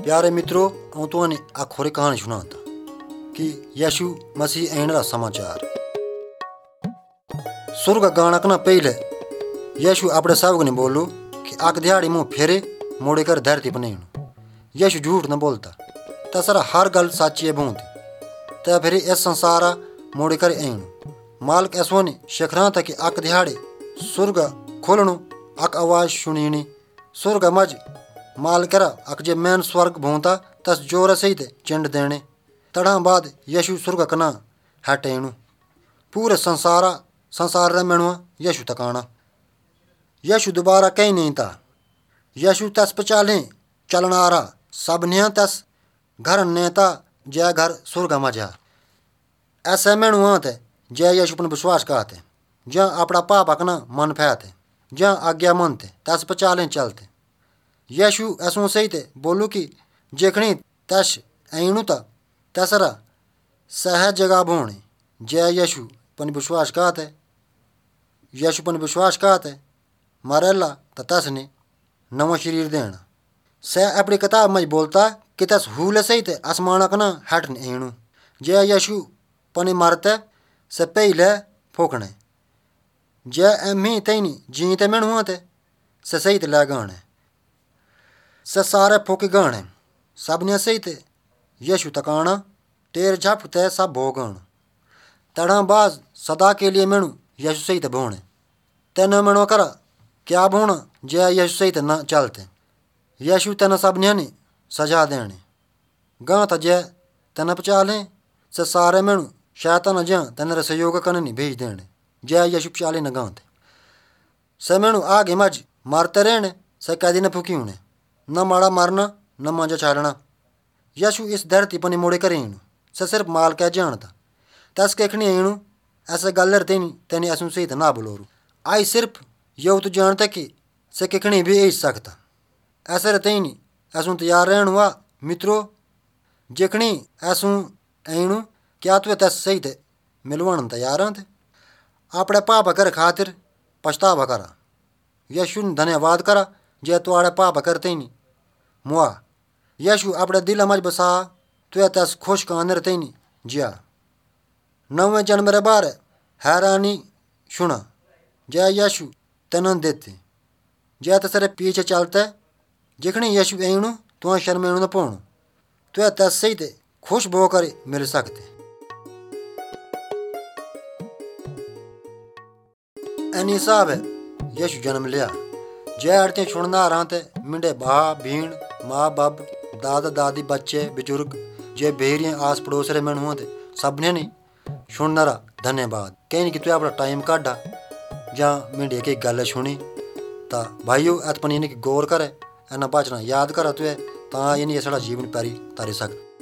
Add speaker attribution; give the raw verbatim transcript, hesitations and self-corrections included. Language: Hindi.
Speaker 1: प्यारे मित्रों, हूँ तुहानी आखोरी कहानी सुनाता कि यीशु मसीह आने का समाचार। सुर का गाना कना पहले यीशु अपने सेवक ने बोलू कि आक दिहाड़ी मुँह फेरे मोड़े कर धरती पर नहीं। यीशु झूठ न बोलता, तसरा हर गल साची बूंद ते फिर इस संसारा मोड़े कर आयणु। मालिक ऐसो ने शेखरा था कि आक दिहाड़े सुर्ग खोलणु, आक आवाज सुनीनी सुर्ग मज मालकरा अक जे मैन स्वर्ग भूंता तस जोर से ही चिंड देने। तड़ा बाद यीशु सुर्ग कना हट एणु। पूरे संसारा संसार रे मेणुआ यीशु तकाना। यीशु दोबारा कहीं नहीं था। यीशु तस पचाले चलना रहा सब ने तस घर नेता जय घर सुर्ग मजा। ऐसे मेणुआ थे जय यीशु पर विश्वास कहते, जहाँ अपना पाप अकना मन फैते, जहाँ आज्ञा मन थे तस पचाले चलते। यीशु ऐसों सही थे बोलू कि जेखनी तस ऐणु था तसरा सहज जगह बोने जय यीशु पर विश्वास कहते। यीशु पर विश्वास कहते मरेला तो तस ने नवा शरीर देना। सह अपनी किताब में बोलता कि तस हूल सही थे आसमान कना हट ऐणु। जय यीशु पने मरते से पहले फोकने जय एमी तैनी जीते में हुआ थे से सही थे लगाने से सारे फोके गाने सब ने सही थे यीशु तकाना टेर झप ते सब भोगण। तड़ा बाज सदा के लिए मेणु यीशु सही थे बोने तेन मेणो करा क्या बोना जय यीशु सही थे न चलते। यीशु तेन सब ने सजा देने गाँ था जय तेन पचाले से सारे मेणु शैतान जहाँ तेन सहयोग करने भेज देने जय यीशु पचाले न गाँते। से मेणु आगे मज मारते रहने से कैदी न फूकी होने न माड़ा मारना न मांझा छाड़ना। यीशु इस धरती पर मोड़े कर एणु से सिर्फ माल कह जानता तस केखनी एणु ऐसे गल तेनी तेनी ऐसू सही ना बोलोरू। आई सिर्फ यो तो जानते कि से केखनी भी ऐस सकता ऐसे रहतेनी ऐसू तैयार रहन हुआ। मित्रों जेखनी ऐसू एणु क्या तु तस सही थे मिलवान तैयार थे। अपने पाप कर खातिर पछतावा करा। यीशु ने धन्यवाद करा जे तुआड़े पाप करते नहीं मुआ। यीशु अपने दिल मज बसा तुए तस खुश कानर तेनी जिया। नवे जन्म रे बार हैरानी सुना जय यीशु तेन देते जय तसरे पीछे चलते जिखनी यीशु एणु तुआ शर्मेणु न पोणु तुए तस सही थे खुश बोकर मिल सकते। एनी साहब है यीशु जन्म लिया जय अड़ते छुड़ना रहा थे मिंडे भा भीण माँ बाप दादा दादी बच्चे बुजुर्ग जे बेहरियाँ आस पड़ोस रे मन हुए थे सबने नहीं सुनना रहा। धन्यवाद कहीं कि तू अपना टाइम काढ़ा जहाँ मिंडे की गल सुनी ता भाइयों एतपन यानी कि गौर करे एना बचना याद करा तुए ता यानी ये साड़ा जीवन पैरी तारी सक।